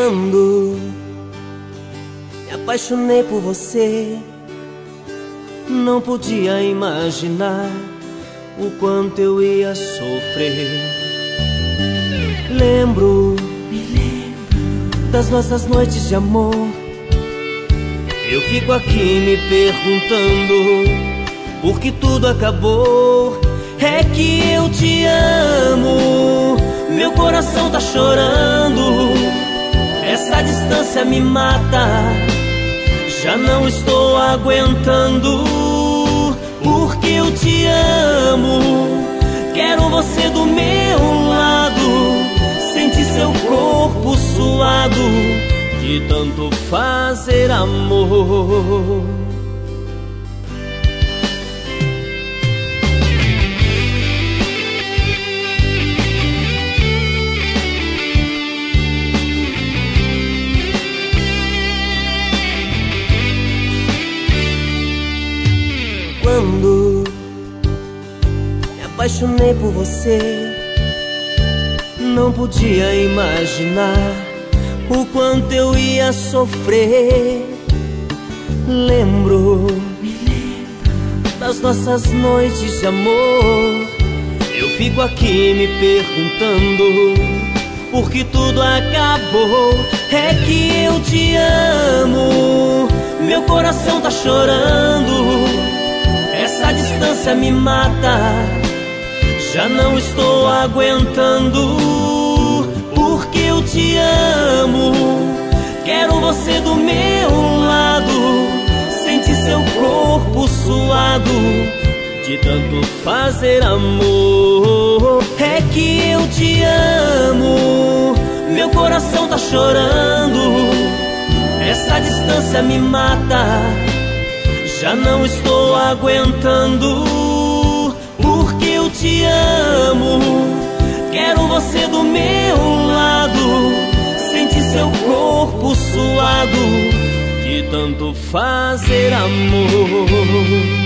Quando me apaixonei por você, não podia imaginar o quanto eu ia sofrer. Me lembro das nossas noites de amor. Eu fico aqui me perguntando por que tudo acabou. É que eu te amo, meu coração tá chorando. Essa distância me mata, já não estou aguentando. Porque eu te amo, quero você do meu lado, sentir seu corpo suado de tanto fazer amor. Quando me apaixonei por você, não podia imaginar o quanto eu ia sofrer. Lembro das nossas noites de amor. Eu fico aqui me perguntando por que tudo acabou. É que eu te amo, meu coração tá chorando. Essa distância me mata, já não estou aguentando. Porque eu te amo, quero você do meu lado, sentir seu corpo suado de tanto fazer amor. É que eu te amo, meu coração tá chorando. Essa distância me mata, já não estou aguentando. Porque eu te amo, quero você do meu lado, sentir seu corpo suado de tanto fazer amor.